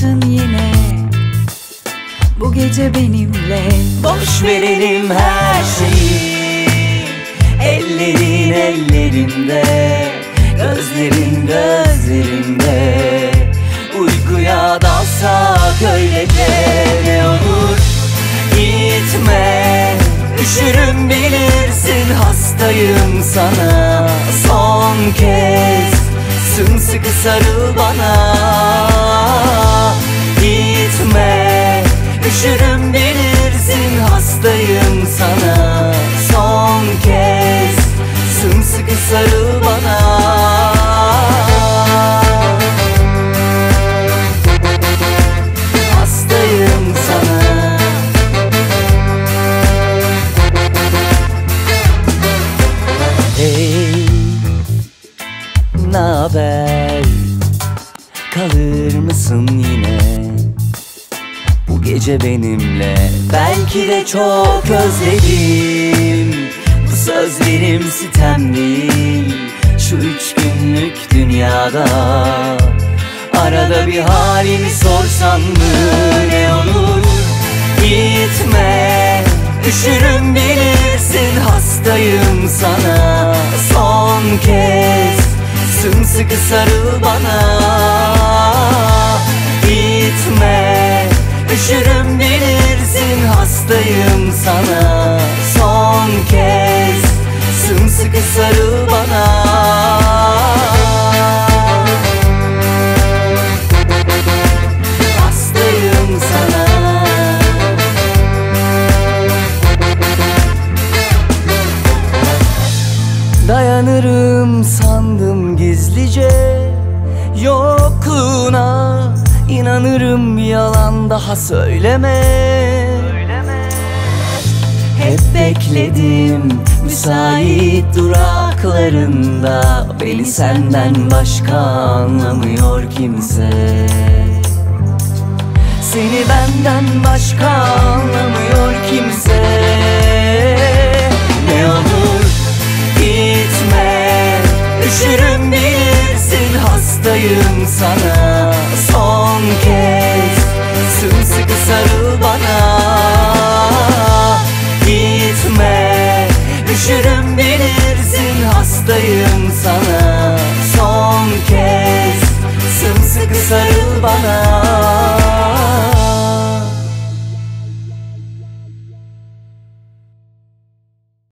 mısın yine bu gece benimle? Boş verelim her şeyi, ellerin ellerimde, gözlerin gözlerimde. Uykuya dalsak öylece, ne olur gitme. Üşürüm bilirsin, hastayım sana. Son kez sımsıkı sarıl bana. Gitme, üşürüm bilirsin, hastayım sana. Son kez sımsıkı sarıl bana. Hastayım sana. Hey, naber? Kalır mısın yine bu gece benimle? Belki de çok özledim. Bu sözlerim sitem değil, şu 3 günlük dünyada. Arada bir halimi sorsan mı, ne olur gitme. Üşürüm bilirsin, hastayım sana. Son kez sımsıkı sarıl bana. Gitme, üşürüm bilirsin, hastayım sana. Son kez sımsıkı sarıl bana. Hastayım sana. Dayanırım sandım gizlice yokluğuna. İnanırım, yalan daha söyleme. Hep bekledim müsait duraklarında. Beni senden başka anlamıyor kimse. Seni benden başka anlamıyor kimse. Ne olur gitme, üşürüm bilirsin, hastayım sana.